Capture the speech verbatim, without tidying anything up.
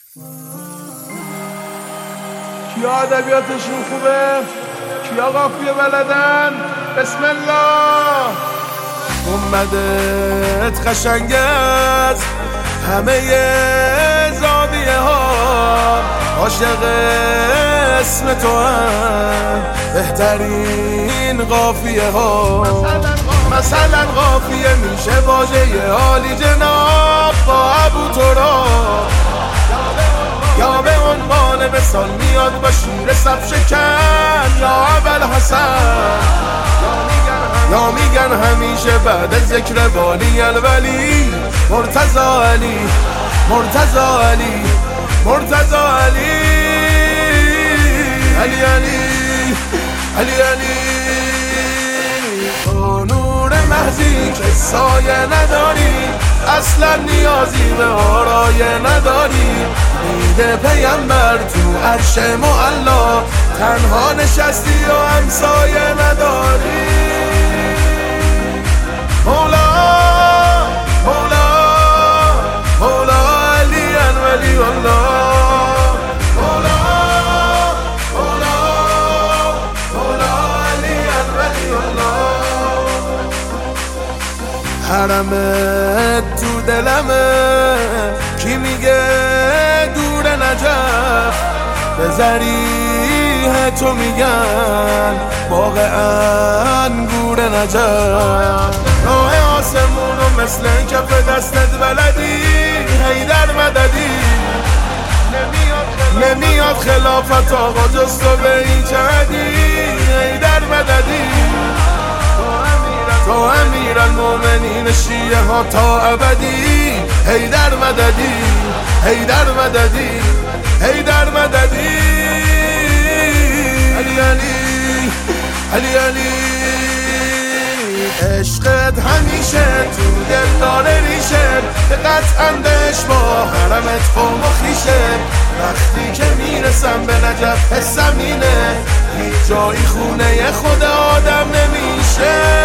کیا ادبیاتشون خوبه؟ کیا قافیه بلدن؟ بسم الله. اومدت قشنگ از همه زاویه ها، عاشق اسم تو هم بهترین قافیه ها. مثلا قافیه میشه واژه عالی جناب با ابوتراب، یا به عنوان مثال میاد با شیر صف شکن یا ابوالحسن، یا میگن همیشه بعد از ذکر والی الولی مرتضی علی مرتضی علی مرتضی علی علی علی علی علی. تو نور محضی که سایه نداری، اصلا نیازی به آرایه نداری. میده پیمبر تو عرش معلا، تنها نشستی و همسایه نداری. مولا مولا مولا علی ولی الله، مولا مولا مولا علی ولی الله. حرمت تو دلمه، کی میگه دور نجف؟ به ذریح تو میگن باغ انگور نجف. راه آسمونو مثل کف دستت بلدی، حیدر مددی. نمیاد خلافت آقا جز تو به این جهدی، حیدر مددی. تو امیر المومنین شیعه ها تا ابدی، حیدر مددی حیدر مددی حیدر مددی. علی علی علی علی. عشقت همیشه تو دل داره ریشه، به قطع اندش با حرمت قوم و خیشه. وقتی که میرسم به نجف حسم اینه، هیچ جایی خونه خود آدم نمیشه.